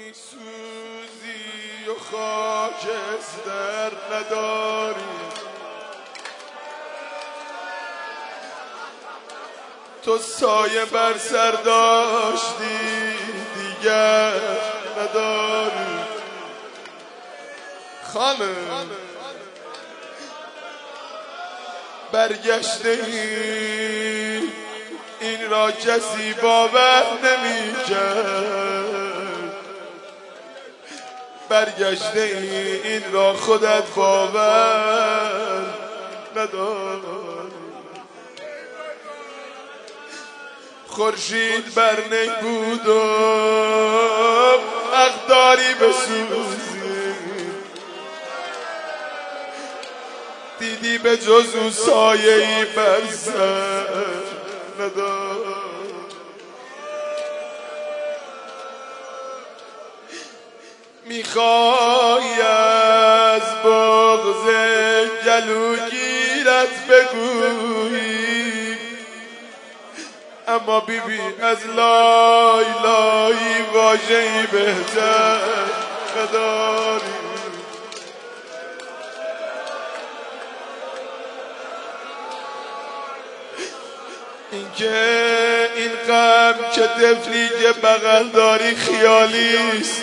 میسوزی و خاکستر نداری، تو سایه بر سر داشتی دیگر نداری. خانم برگشته ای این را کسی باور نمی کرد، برگشته ای این را خودت باور نداری. خورشید بر نی بود و حق داری بسوزی، دیدی به جز او سایه‌ای بر سر نداری. میخوای از بغض گلوگیرت بگویی، اما بیبی از لای لای واژه‌ای بهتر نداری. اینکه این غم که طفلی که بغل داری خیالیست،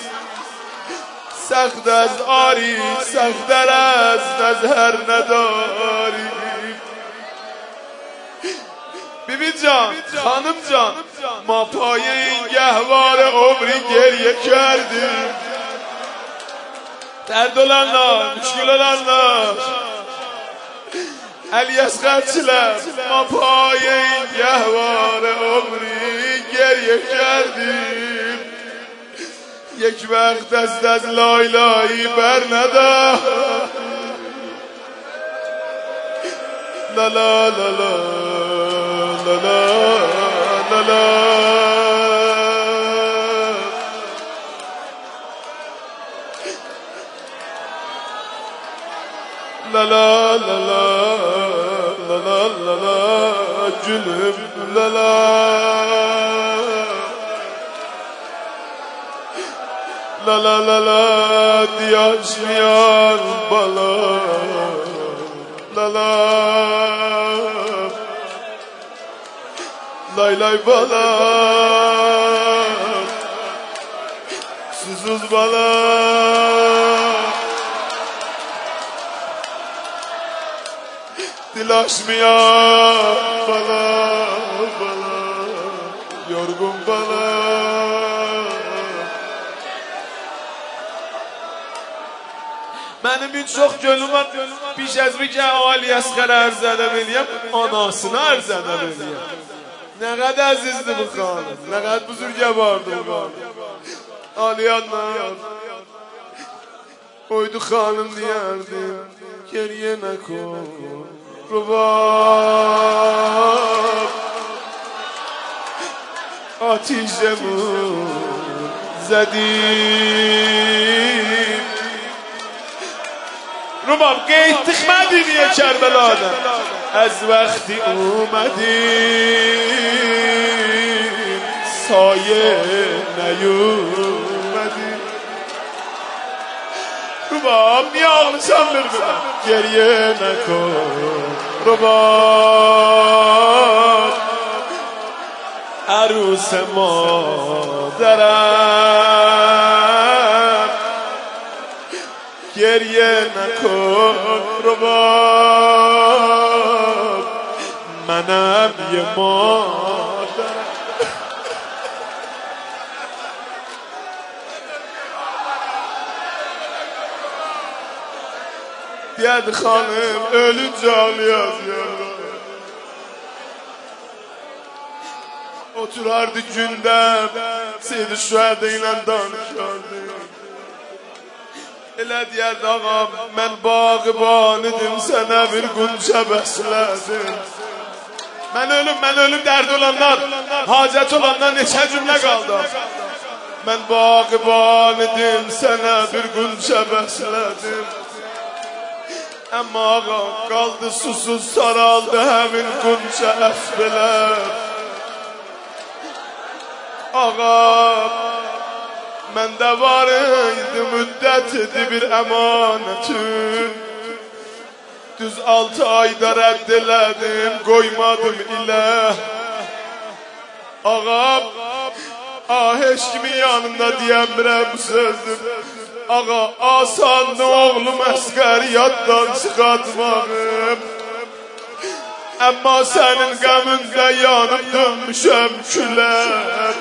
سخت از آری سخت‌تر از نظر نداری. بیبی جان، خانم جان، ما پای این گهوار عمری گریه کردیم، درد و لندان مشکل و لندان علی اصغر چلم، ما پای این گهوار عمری گریه کردیم، یک وقت دست از لای لایی بر ندار. لا لا لا لا لا لا لا لا لا لا لا لا لا لا جنب لا لا لا لا لا لا دیاش میان بالا لا لا لای لای بالا سوزوز بالا دلاش میاد بالا بالا yorgun بالا. Mənim bir çox gönlüm var, piş az bir ki Ali Asqar ərzədə eləyəm, anasını ərzədə eləyəm. Nə qədər əzizdir bu xanım, nə qədər buzurgəvardır bu xanım. Ali Adnan oydu xanım deyərdim, geriyə nə kon rubab آتیشمون زدیم رباب قید مدینی کربلاده از وقتی اومدیم سایه نیومدیم رباب میامسم بربنم گریه نکن رباب عروس مادرم گریه نکن رباب منم یه مادرم. Diyad hanım ölünce ağlıyor. Oturardı gündem Seydi Şühədə ilə danışardı. Elə deyərdi ağam mən bağıban idim sənə bir qunca bəslədim. Mən ölüm dərdi olanlar hacət olanlar neçə cümlə qaldı. Mən bağıban idim sənə bir qunca bəslədim. Amma ağam qaldı susuz saraldı həmin qunca əsbələr. Ağam Məndə var idi müddət idi bir əmanətin. Düz 6 ayda rədd elədim, qoymadım ilə. Ağam, heç kimin yanında deyəmirəm bu sözdür. Ağa, asandı oğlum əsqər yaddan çıxartmağım. Əmma sənin qəmində yanıb dönmüşəm külər.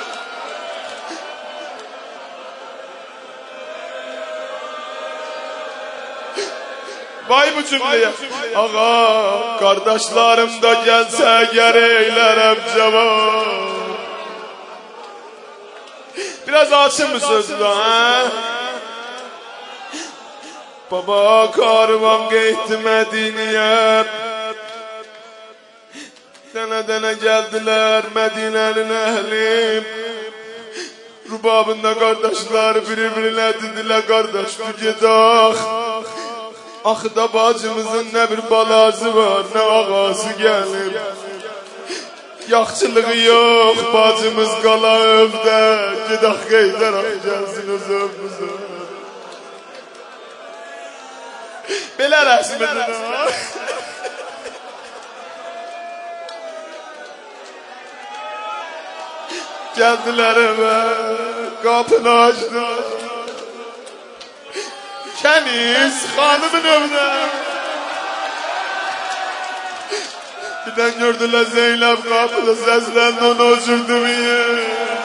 Vay bu cümləyə. Ağa, qardaşlarım da gəlsə gərəklərəm cavab. Biraz açın bu sözü da, Baba karvan geçti Medine'ye. Dene geldiler Medine'nin ehli. Rubabında kardeşler birbirine dediler kardeş tükedak. Axıda bacımızın ne bir balası var ne ağası gelip. Yaxçılığı yok bacımız qala övdə. Gedak Qeydər ağa gəlsin öz övümüzə. Belə rəsmidir ha. Gəldilər evə, qapını açdı. Kəniz xanımın evdə. Birdən gördülər Zeynəb qapıda səsləndi, onu öcürdüm.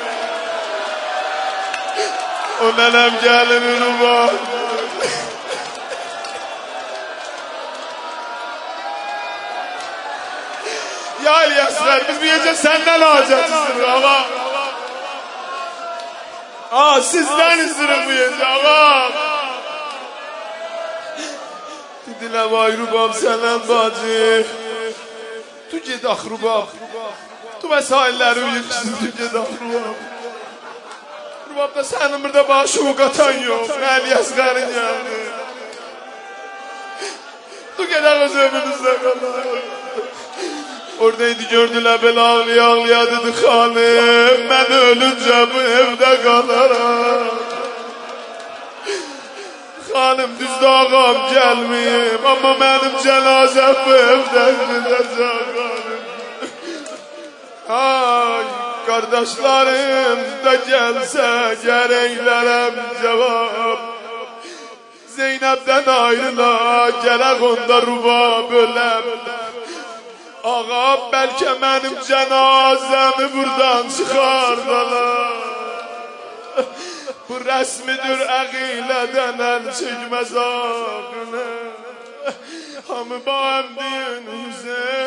O nənəm gəlinin var. Ya İlyaslar, biz bir gece senden hacetiz ağa. Sizden istirim bu gece ağa. Dediler vay Rubam senden bacı. Tu gedak Rubam. Tu mesailleri yıksın tu gedak Rubam. Rubam da senin burada başı qatan yok. Ne İlyasların geldi. Tu gedak öz ömrümüzde kalır. Oradaydı gördüler beni ağlaya dedi hanım. Ben ölünce bu evde kalırım. Hanım düzdü ağam gelmeyeyim. Ama benim cenazem bu evden gidecek hanım. Ay kardeşlerim de gelse gereklerem cevap. Zeynep'den ayrıla gerek onda ruba bölem. Ağa belki benim cenazemi buradan çıkardılar. Bu resmidir əqileden el çekmez ağını. Hamı bağım deyin Hüseyin.